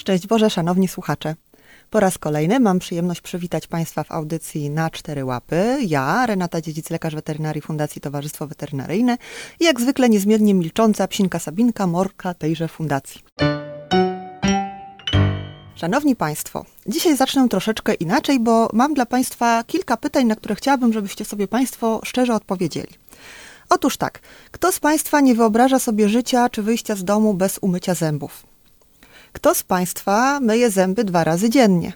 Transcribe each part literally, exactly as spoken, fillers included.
Szczęść Boże, szanowni słuchacze. Po raz kolejny mam przyjemność przywitać Państwa w audycji Na Cztery Łapy. Ja, Renata Dziedzic, lekarz weterynarii Fundacji Towarzystwo Weterynaryjne i jak zwykle niezmiennie milcząca psinka Sabinka, morka tejże fundacji. Szanowni Państwo, dzisiaj zacznę troszeczkę inaczej, bo mam dla Państwa kilka pytań, na które chciałabym, żebyście sobie Państwo szczerze odpowiedzieli. Otóż tak, kto z Państwa nie wyobraża sobie życia czy wyjścia z domu bez umycia zębów? Kto z Państwa myje zęby dwa razy dziennie?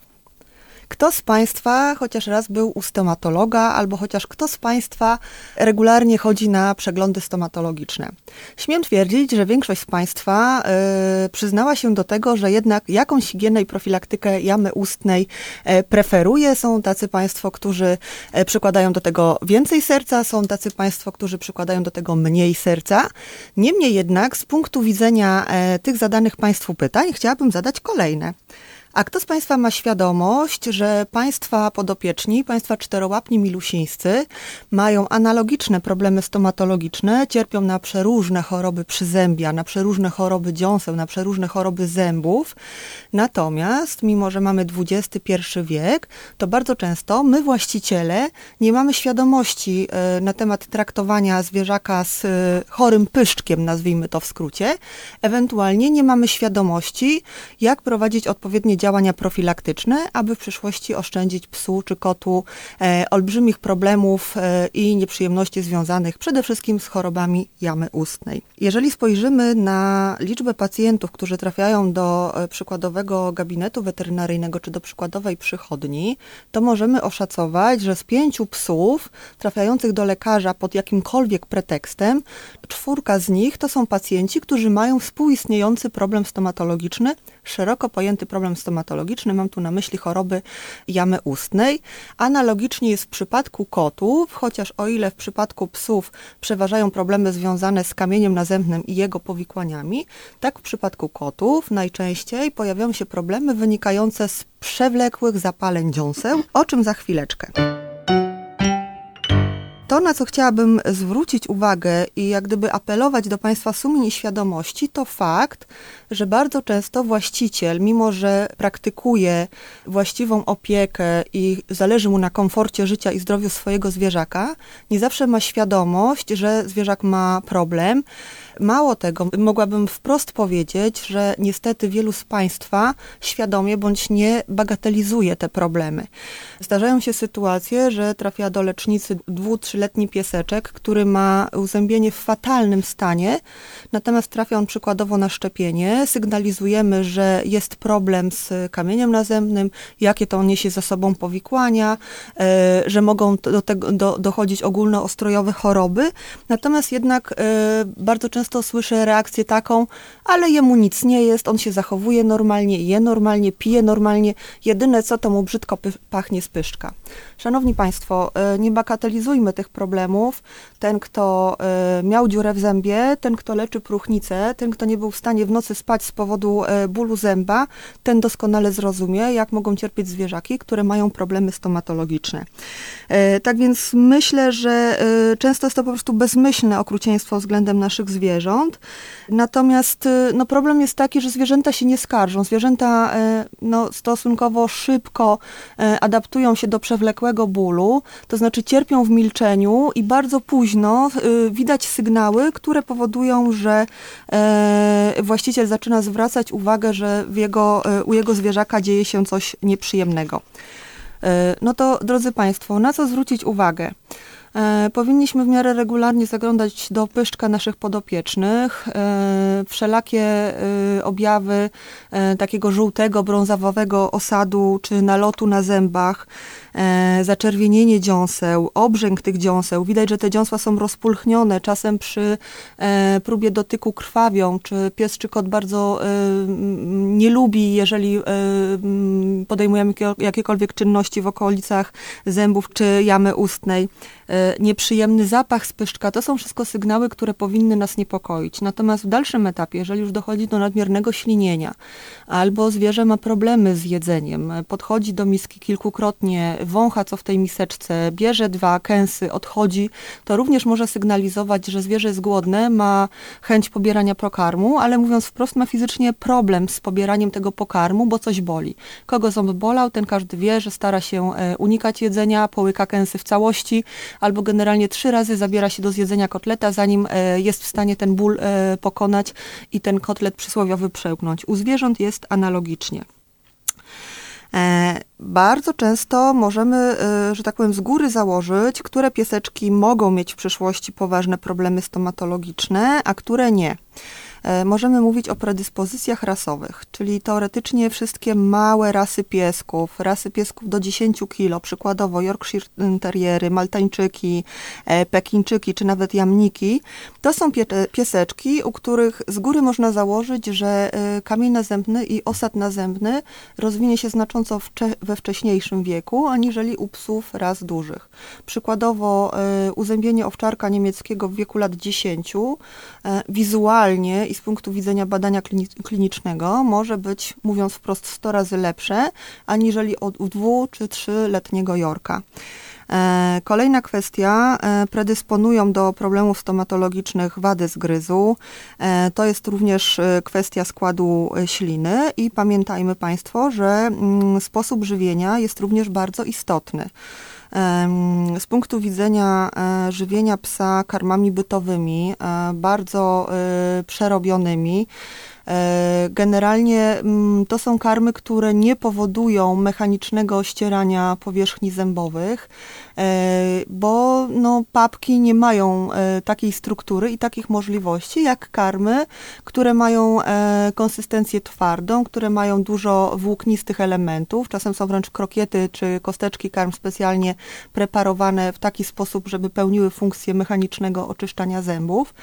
Kto z Państwa chociaż raz był u stomatologa, albo chociaż kto z Państwa regularnie chodzi na przeglądy stomatologiczne? Śmiem twierdzić, że większość z Państwa y, przyznała się do tego, że jednak jakąś higienę i profilaktykę jamy ustnej y, preferuje. Są tacy Państwo, którzy y, przykładają do tego więcej serca, są tacy Państwo, którzy przykładają do tego mniej serca. Niemniej jednak z punktu widzenia y, tych zadanych Państwu pytań chciałabym zadać kolejne. A kto z Państwa ma świadomość, że Państwa podopieczni, Państwa czterołapni milusińscy mają analogiczne problemy stomatologiczne, cierpią na przeróżne choroby przyzębia, na przeróżne choroby dziąseł, na przeróżne choroby zębów. Natomiast, mimo że mamy dwudziesty pierwszy wiek, to bardzo często my, właściciele, nie mamy świadomości na temat traktowania zwierzaka z chorym pyszczkiem, nazwijmy to w skrócie. Ewentualnie nie mamy świadomości, jak prowadzić odpowiednie działania profilaktyczne, aby w przyszłości oszczędzić psu czy kotu e, olbrzymich problemów e, i nieprzyjemności związanych przede wszystkim z chorobami jamy ustnej. Jeżeli spojrzymy na liczbę pacjentów, którzy trafiają do e, przykładowego gabinetu weterynaryjnego czy do przykładowej przychodni, to możemy oszacować, że z pięciu psów trafiających do lekarza pod jakimkolwiek pretekstem, czwórka z nich to są pacjenci, którzy mają współistniejący problem stomatologiczny, szeroko pojęty problem stomatologiczny, mam tu na myśli choroby jamy ustnej. Analogicznie jest w przypadku kotów, chociaż o ile w przypadku psów przeważają problemy związane z kamieniem nazębnym i jego powikłaniami, tak w przypadku kotów najczęściej pojawiają się problemy wynikające z przewlekłych zapaleń dziąseł, o czym za chwileczkę. To, na co chciałabym zwrócić uwagę i jak gdyby apelować do Państwa sumień i świadomości, to fakt, że bardzo często właściciel, mimo że praktykuje właściwą opiekę i zależy mu na komforcie życia i zdrowiu swojego zwierzaka, nie zawsze ma świadomość, że zwierzak ma problem. Mało tego, mogłabym wprost powiedzieć, że niestety wielu z Państwa świadomie bądź nie bagatelizuje te problemy. Zdarzają się sytuacje, że trafia do lecznicy dwu-, trzyletni pieseczek, który ma uzębienie w fatalnym stanie, natomiast trafia on przykładowo na szczepienie. Sygnalizujemy, że jest problem z kamieniem nazębnym, jakie to niesie za sobą powikłania, że mogą do tego do, dochodzić ogólnoostrojowe choroby, natomiast jednak bardzo często Często słyszę reakcję taką, ale jemu nic nie jest, on się zachowuje normalnie, je normalnie, pije normalnie, jedyne co to mu brzydko py- pachnie z pyszczka. Szanowni Państwo, nie bagatelizujmy tych problemów. Ten, kto miał dziurę w zębie, ten, kto leczy próchnicę, ten, kto nie był w stanie w nocy spać z powodu bólu zęba, ten doskonale zrozumie, jak mogą cierpieć zwierzaki, które mają problemy stomatologiczne. Tak więc myślę, że często jest to po prostu bezmyślne okrucieństwo względem naszych zwierząt. Zwierząt. Natomiast no, problem jest taki, że zwierzęta się nie skarżą. Zwierzęta no, stosunkowo szybko adaptują się do przewlekłego bólu, to znaczy cierpią w milczeniu i bardzo późno widać sygnały, które powodują, że właściciel zaczyna zwracać uwagę, że w jego, u jego zwierzaka dzieje się coś nieprzyjemnego. No to, drodzy Państwo, na co zwrócić uwagę? E, powinniśmy w miarę regularnie zaglądać do pyszczka naszych podopiecznych. E, wszelakie e, objawy e, takiego żółtego, brązawowego osadu czy nalotu na zębach, e, zaczerwienienie dziąseł, obrzęk tych dziąseł. Widać, że te dziąsła są rozpulchnione. Czasem przy e, próbie dotyku krwawią, czy pies czy kot bardzo e, nie lubi, jeżeli e, podejmujemy jakiekolwiek czynności w okolicach zębów czy jamy ustnej. nieprzyjemny zapach z pyszczka, to są wszystko sygnały, które powinny nas niepokoić. Natomiast w dalszym etapie, jeżeli już dochodzi do nadmiernego ślinienia, albo zwierzę ma problemy z jedzeniem, podchodzi do miski kilkukrotnie, wącha co w tej miseczce, bierze dwa kęsy, odchodzi, to również może sygnalizować, że zwierzę jest głodne, ma chęć pobierania pokarmu, ale mówiąc wprost, ma fizycznie problem z pobieraniem tego pokarmu, bo coś boli. Kogo ząb bolał, ten każdy wie, że stara się unikać jedzenia, połyka kęsy w całości, albo generalnie trzy razy zabiera się do zjedzenia kotleta, zanim jest w stanie ten ból pokonać i ten kotlet przysłowiowy przełknąć. U zwierząt jest analogicznie. Bardzo często możemy, że tak powiem, z góry założyć, które pieseczki mogą mieć w przyszłości poważne problemy stomatologiczne, a które nie. Możemy mówić o predyspozycjach rasowych, czyli teoretycznie wszystkie małe rasy piesków, rasy piesków do dziesięć kilo, przykładowo Yorkshire Terriery, Maltańczyki, Pekińczyki czy nawet Jamniki, to są pie- pieseczki, u których z góry można założyć, że kamień nazębny i osad nazębny rozwinie się znacząco wcze- we wcześniejszym wieku, aniżeli u psów ras dużych. Przykładowo uzębienie owczarka niemieckiego w wieku lat dziesięciu wizualnie i z punktu widzenia badania klinicznego może być, mówiąc wprost, sto razy lepsze, aniżeli od dwu- czy trzyletniego Yorka. Kolejna kwestia, predysponują do problemów stomatologicznych wady zgryzu. To jest również kwestia składu śliny i pamiętajmy Państwo, że sposób żywienia jest również bardzo istotny. Z punktu widzenia żywienia psa karmami bytowymi, bardzo przerobionymi, generalnie to są karmy, które nie powodują mechanicznego ścierania powierzchni zębowych, bo no, papki nie mają takiej struktury i takich możliwości jak karmy, które mają konsystencję twardą, które mają dużo włóknistych elementów. Czasem są wręcz krokiety czy kosteczki karm specjalnie preparowane w taki sposób, żeby pełniły funkcję mechanicznego oczyszczania zębów.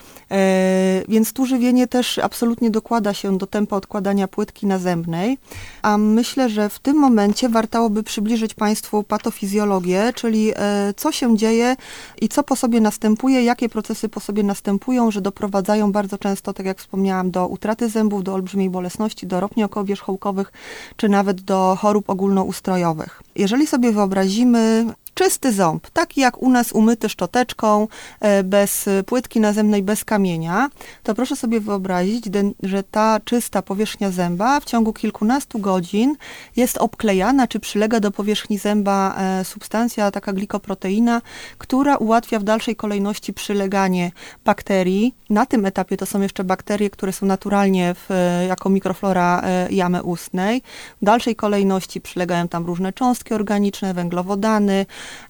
Więc tu żywienie też absolutnie dokłada się do tempa odkładania płytki nazębnej, a myślę, że w tym momencie wartałoby przybliżyć Państwu patofizjologię, czyli co się dzieje i co po sobie następuje, jakie procesy po sobie następują, że doprowadzają bardzo często, tak jak wspomniałam, do utraty zębów, do olbrzymiej bolesności, do ropni okołowierzchołkowych, czy nawet do chorób ogólnoustrojowych. Jeżeli sobie wyobrazimy czysty ząb, taki jak u nas umyty szczoteczką, bez płytki nazębnej, bez kamienia, to proszę sobie wyobrazić, że ta czysta powierzchnia zęba w ciągu kilkunastu godzin jest obklejana, czy przylega do powierzchni zęba substancja, taka glikoproteina, która ułatwia w dalszej kolejności przyleganie bakterii. Na tym etapie to są jeszcze bakterie, które są naturalnie w, jako mikroflora jamy ustnej. W dalszej kolejności przylegają tam różne cząstki organiczne, węglowodany,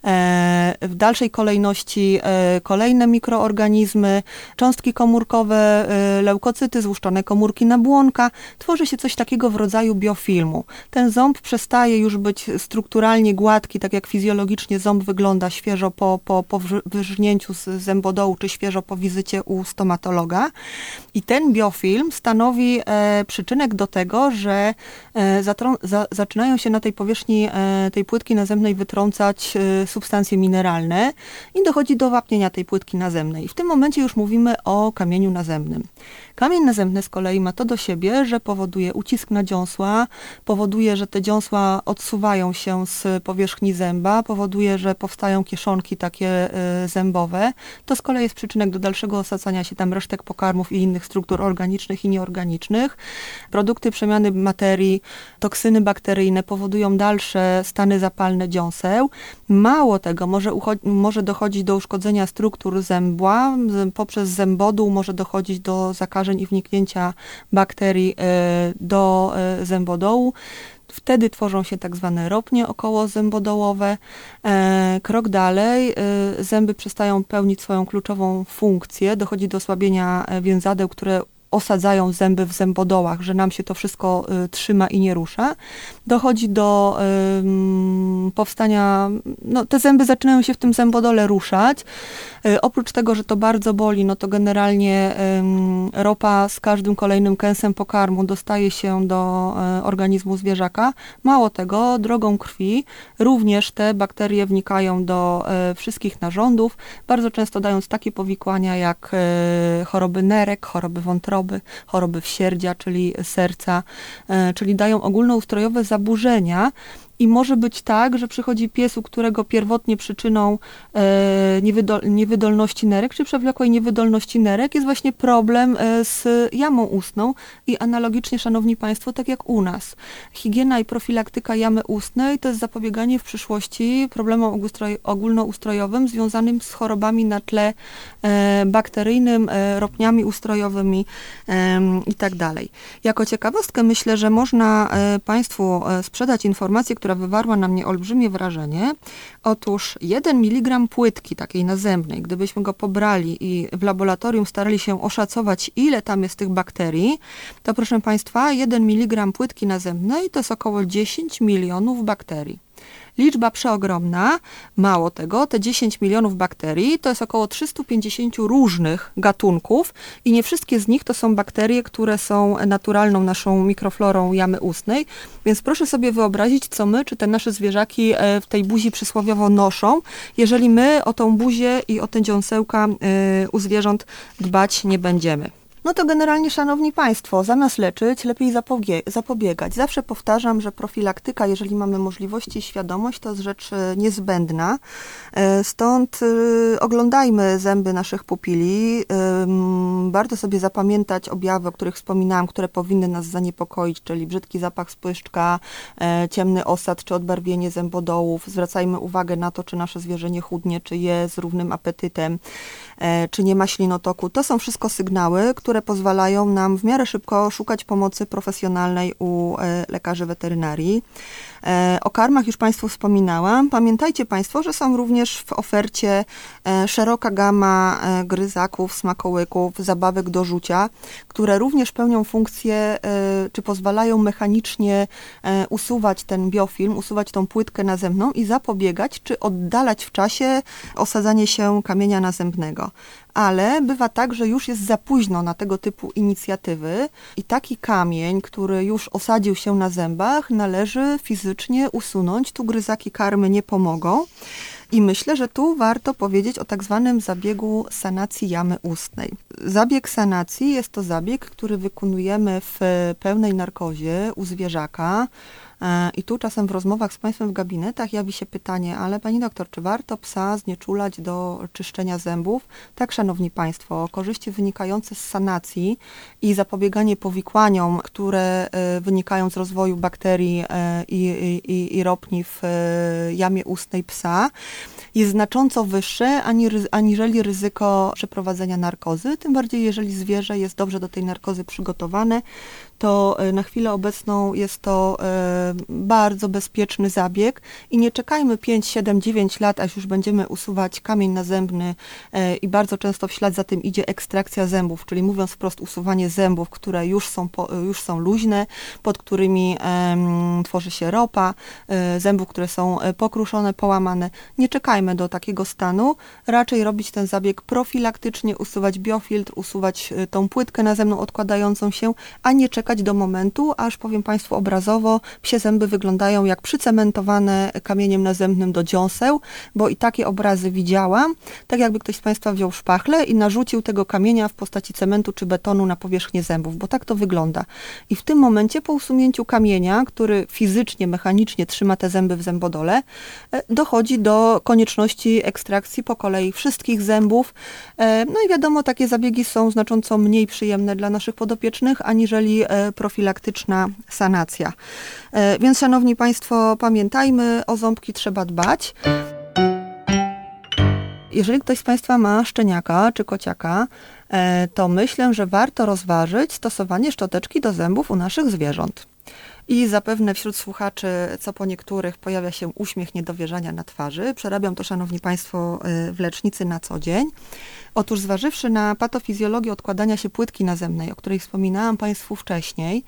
w dalszej kolejności kolejne mikroorganizmy, cząstki komórkowe, leukocyty, złuszczone komórki nabłonka. Tworzy się coś takiego w rodzaju biofilmu. Ten ząb przestaje już być strukturalnie gładki, tak jak fizjologicznie ząb wygląda świeżo po, po, po wyrżnięciu z zębodołu, czy świeżo po wizycie u stomatologa. I ten biofilm stanowi e, przyczynek do tego, że e, zatrą, za, zaczynają się na tej powierzchni e, tej płytki nazębnej wytrącać e, substancje mineralne i dochodzi do wapnienia tej płytki nazębnej. I w tym momencie już mówimy o kamieniu nazębnym. Kamień nazębny z kolei ma to do siebie, że powoduje ucisk na dziąsła, powoduje, że te dziąsła odsuwają się z powierzchni zęba, powoduje, że powstają kieszonki takie y, zębowe. To z kolei jest przyczynek do dalszego osadzania się tam resztek pokarmów i innych struktur organicznych i nieorganicznych. Produkty przemiany materii, toksyny bakteryjne powodują dalsze stany zapalne dziąseł. Mało tego, może, ucho- może dochodzić do uszkodzenia struktur zębła, poprzez zębodół może dochodzić do zakażeń i wniknięcia bakterii do zębodołu. Wtedy tworzą się tak zwane ropnie okołozębodołowe. Krok dalej, zęby przestają pełnić swoją kluczową funkcję, dochodzi do osłabienia więzadeł, które osadzają zęby w zębodołach, że nam się to wszystko trzyma i nie rusza. Dochodzi do y, powstania, no te zęby zaczynają się w tym zębodole ruszać. Y, oprócz tego, że to bardzo boli, no to generalnie y, ropa z każdym kolejnym kęsem pokarmu dostaje się do y, organizmu zwierzaka. Mało tego, drogą krwi również te bakterie wnikają do y, wszystkich narządów, bardzo często dając takie powikłania jak y, choroby nerek, choroby wątroby, choroby wsierdzia, czyli serca, y, czyli dają ogólnoustrojowe zaburzenia. I może być tak, że przychodzi pies, u którego pierwotnie przyczyną e, niewydol, niewydolności nerek, czy przewlekłej niewydolności nerek jest właśnie problem e, z jamą ustną i analogicznie, szanowni państwo, tak jak u nas. Higiena i profilaktyka jamy ustnej to jest zapobieganie w przyszłości problemom ogólnoustrojowym związanym z chorobami na tle e, bakteryjnym, e, ropniami ustrojowymi e, i tak dalej. Jako ciekawostkę myślę, że można e, państwu e, sprzedać informację, która która wywarła na mnie olbrzymie wrażenie. Otóż jeden miligram płytki takiej nazębnej, gdybyśmy go pobrali i w laboratorium starali się oszacować, ile tam jest tych bakterii, to proszę państwa, jeden miligram płytki nazębnej to jest około dziesięć milionów bakterii. Liczba przeogromna, mało tego, te dziesięć milionów bakterii to jest około trzysta pięćdziesiąt różnych gatunków i nie wszystkie z nich to są bakterie, które są naturalną naszą mikroflorą jamy ustnej, więc proszę sobie wyobrazić, co my, czy te nasze zwierzaki w tej buzi przysłowiowo noszą, jeżeli my o tą buzię i o te dziąsełka u zwierząt dbać nie będziemy. No to generalnie, szanowni państwo, zamiast leczyć, lepiej zapobie- zapobiegać. Zawsze powtarzam, że profilaktyka, jeżeli mamy możliwości i świadomość, to jest rzecz niezbędna. Stąd oglądajmy zęby naszych pupili. Warto sobie zapamiętać objawy, o których wspominałam, które powinny nas zaniepokoić, czyli brzydki zapach spyszczka, ciemny osad czy odbarwienie zębodołów. Zwracajmy uwagę na to, czy nasze zwierzę nie chudnie, czy je z równym apetytem, czy nie ma ślinotoku. To są wszystko sygnały, które pozwalają nam w miarę szybko szukać pomocy profesjonalnej u lekarzy weterynarii. O karmach już państwu wspominałam. Pamiętajcie państwo, że są również w ofercie szeroka gama gryzaków, smakołyków, zabawek do rzucia, które również pełnią funkcję, czy pozwalają mechanicznie usuwać ten biofilm, usuwać tą płytkę nazębną i zapobiegać, czy oddalać w czasie osadzanie się kamienia nazębnego. Ale bywa tak, że już jest za późno na tego typu inicjatywy i taki kamień, który już osadził się na zębach, należy fizycznie usunąć. Tu gryzaki karmy nie pomogą. I myślę, że tu warto powiedzieć o tak zwanym zabiegu sanacji jamy ustnej. Zabieg sanacji jest to zabieg, który wykonujemy w pełnej narkozie u zwierzaka. I tu czasem w rozmowach z państwem w gabinetach jawi się pytanie, ale pani doktor, czy warto psa znieczulać do czyszczenia zębów? Tak, szanowni państwo, korzyści wynikające z sanacji i zapobieganie powikłaniom, które wynikają z rozwoju bakterii i, i, i ropni w jamie ustnej psa, jest znacząco wyższe aniżeli ryzyko przeprowadzenia narkozy, tym bardziej jeżeli zwierzę jest dobrze do tej narkozy przygotowane, to na chwilę obecną jest to bardzo bezpieczny zabieg i nie czekajmy pięć, siedem, dziewięć lat, aż już będziemy usuwać kamień nazębny i bardzo często w ślad za tym idzie ekstrakcja zębów, czyli mówiąc wprost usuwanie zębów, które już są, już są luźne, pod którymi tworzy się ropa, zębów, które są pokruszone, połamane. Nie czekajmy do takiego stanu, raczej robić ten zabieg profilaktycznie, usuwać biofiltr, usuwać tą płytkę nazębną odkładającą się, a nie czekać do momentu, aż powiem państwu obrazowo, psie zęby wyglądają jak przycementowane kamieniem nazębnym do dziąseł, bo i takie obrazy widziałam, tak jakby ktoś z państwa wziął szpachlę i narzucił tego kamienia w postaci cementu czy betonu na powierzchnię zębów, bo tak to wygląda. I w tym momencie po usunięciu kamienia, który fizycznie, mechanicznie trzyma te zęby w zębodole, dochodzi do konieczności ekstrakcji po kolei wszystkich zębów. No i wiadomo, takie zabiegi są znacząco mniej przyjemne dla naszych podopiecznych, aniżeli profilaktyczna sanacja. Więc, szanowni państwo, pamiętajmy, o ząbki trzeba dbać. Jeżeli ktoś z państwa ma szczeniaka czy kociaka, to myślę, że warto rozważyć stosowanie szczoteczki do zębów u naszych zwierząt. I zapewne wśród słuchaczy, co po niektórych, pojawia się uśmiech niedowierzania na twarzy. Przerabiam to, szanowni państwo, w lecznicy na co dzień. Otóż zważywszy na patofizjologię odkładania się płytki nazemnej, o której wspominałam Państwu wcześniej,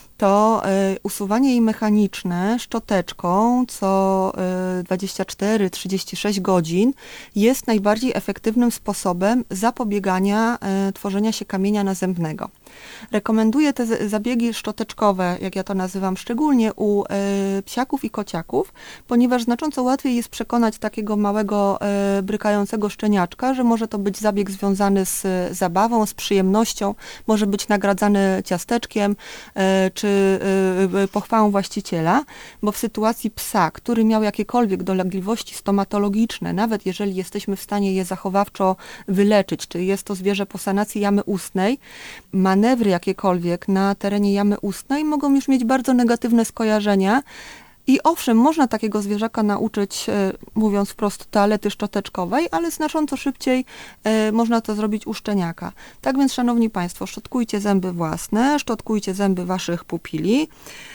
to y, usuwanie jej mechaniczne szczoteczką co y, dwadzieścia cztery do trzydziestu sześciu godzin jest najbardziej efektywnym sposobem zapobiegania y, tworzenia się kamienia nazębnego. Rekomenduję te zabiegi szczoteczkowe, jak ja to nazywam, szczególnie u y, psiaków i kociaków, ponieważ znacząco łatwiej jest przekonać takiego małego y, brykającego szczeniaczka, że może to być zabieg związany z y, zabawą, z przyjemnością, może być nagradzany ciasteczkiem y, czy y, y, pochwałą właściciela, bo w sytuacji psa, który miał jakiekolwiek dolegliwości stomatologiczne, nawet jeżeli jesteśmy w stanie je zachowawczo wyleczyć, czy jest to zwierzę po sanacji jamy ustnej, manewry jakiekolwiek na terenie jamy ustnej mogą już mieć bardzo negatywne skojarzenia. I owszem, można takiego zwierzaka nauczyć, mówiąc wprost, toalety szczoteczkowej, ale znacząco szybciej można to zrobić u szczeniaka. Tak więc, szanowni Państwo, szczotkujcie zęby własne, szczotkujcie zęby Waszych pupili.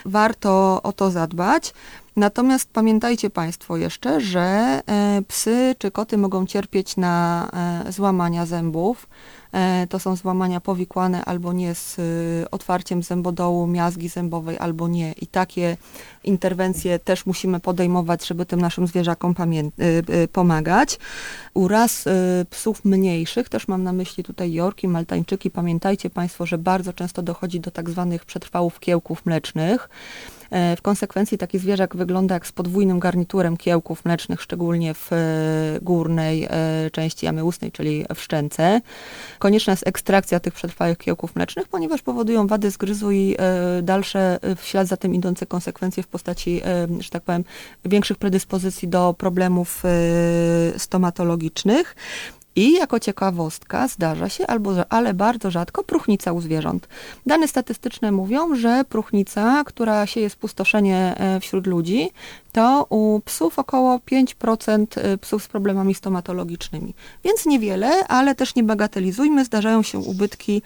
Warto o to zadbać. Natomiast pamiętajcie Państwo jeszcze, że psy czy koty mogą cierpieć na złamania zębów. To są złamania powikłane albo nie z otwarciem zębodołu, miazgi zębowej albo nie. I takie interwencje też musimy podejmować, żeby tym naszym zwierzakom pamię- pomagać. U ras psów mniejszych, też mam na myśli tutaj Yorki, Maltańczyki, pamiętajcie Państwo, że bardzo często dochodzi do tak zwanych przetrwałów kiełków mlecznych. W konsekwencji taki zwierzak wygląda jak z podwójnym garniturem kiełków mlecznych, szczególnie w górnej części jamy ustnej, czyli w szczęce. Konieczna jest ekstrakcja tych przetrwałych kiełków mlecznych, ponieważ powodują wady zgryzu i dalsze w ślad za tym idące konsekwencje w postaci, że tak powiem, większych predyspozycji do problemów stomatologicznych. I jako ciekawostka zdarza się, albo, ale bardzo rzadko, próchnica u zwierząt. Dane statystyczne mówią, że próchnica, która sieje spustoszenie wśród ludzi, to u psów około pięć procent psów z problemami stomatologicznymi. Więc niewiele, ale też nie bagatelizujmy, zdarzają się ubytki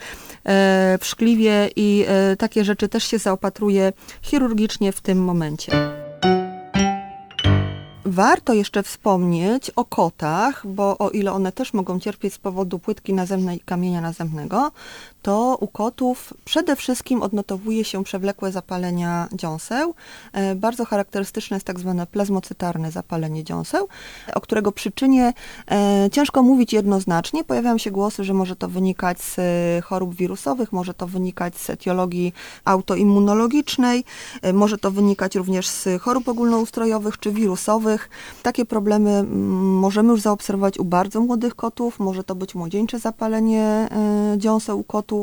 w szkliwie i takie rzeczy też się zaopatruje chirurgicznie w tym momencie. Warto jeszcze wspomnieć o kotach, bo o ile one też mogą cierpieć z powodu płytki nazemnej i kamienia nazemnego, to u kotów przede wszystkim odnotowuje się przewlekłe zapalenia dziąseł. Bardzo charakterystyczne jest tak zwane plazmocytarne zapalenie dziąseł, o którego przyczynie ciężko mówić jednoznacznie. Pojawiają się głosy, że może to wynikać z chorób wirusowych, może to wynikać z etiologii autoimmunologicznej, może to wynikać również z chorób ogólnoustrojowych czy wirusowych. Takie problemy możemy już zaobserwować u bardzo młodych kotów, może to być młodzieńcze zapalenie dziąseł u kotów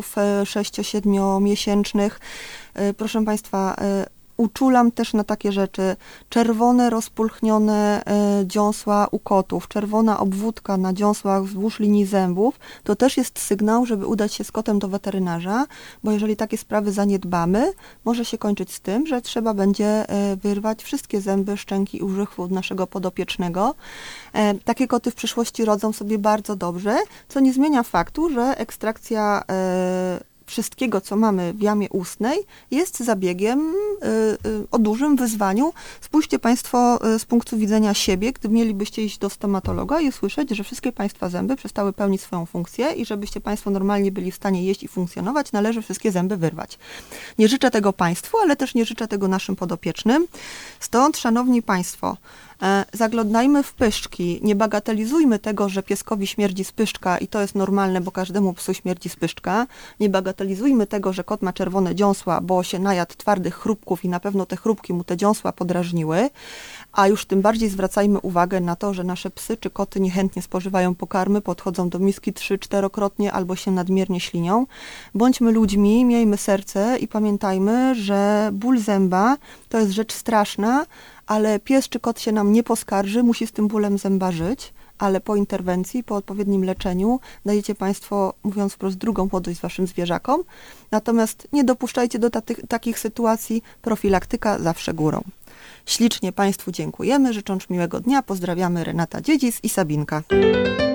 sześcio-siedmiomiesięcznych. Proszę Państwa, uczulam też na takie rzeczy. Czerwone, rozpulchnione dziąsła u kotów, czerwona obwódka na dziąsłach wzdłuż linii zębów, to też jest sygnał, żeby udać się z kotem do weterynarza, bo jeżeli takie sprawy zaniedbamy, może się kończyć z tym, że trzeba będzie wyrwać wszystkie zęby, szczęki i użychwy od naszego podopiecznego. Takie koty w przyszłości rodzą sobie bardzo dobrze, co nie zmienia faktu, że ekstrakcja wszystkiego, co mamy w jamie ustnej, jest zabiegiem y, y, o dużym wyzwaniu. Spójrzcie Państwo y, z punktu widzenia siebie, gdy mielibyście iść do stomatologa i usłyszeć, że wszystkie Państwa zęby przestały pełnić swoją funkcję i żebyście Państwo normalnie byli w stanie jeść i funkcjonować, należy wszystkie zęby wyrwać. Nie życzę tego Państwu, ale też nie życzę tego naszym podopiecznym. Stąd, szanowni Państwo, zaglądajmy w pyszczki, nie bagatelizujmy tego, że pieskowi śmierdzi z pyszczka i to jest normalne, bo każdemu psu śmierdzi z pyszczka. Nie bagatelizujmy tego, że kot ma czerwone dziąsła, bo się najadł twardych chrupków i na pewno te chrupki mu te dziąsła podrażniły, a już tym bardziej zwracajmy uwagę na to, że nasze psy czy koty niechętnie spożywają pokarmy, podchodzą do miski trzy czterokrotnie albo się nadmiernie ślinią. Bądźmy ludźmi, miejmy serce i pamiętajmy, że ból zęba to jest rzecz straszna, ale pies czy kot się nam nie poskarży, musi z tym bólem zęba żyć, ale po interwencji, po odpowiednim leczeniu dajecie Państwo, mówiąc wprost, drugą młodość waszym zwierzakom. Natomiast nie dopuszczajcie do taty- takich sytuacji, profilaktyka zawsze górą. Ślicznie Państwu dziękujemy, życząc miłego dnia, pozdrawiamy Renata Dziedzic i Sabinka.